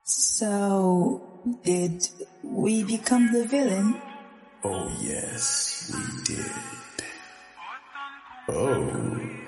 So, did we become the villain? Oh yes, we did. Oh.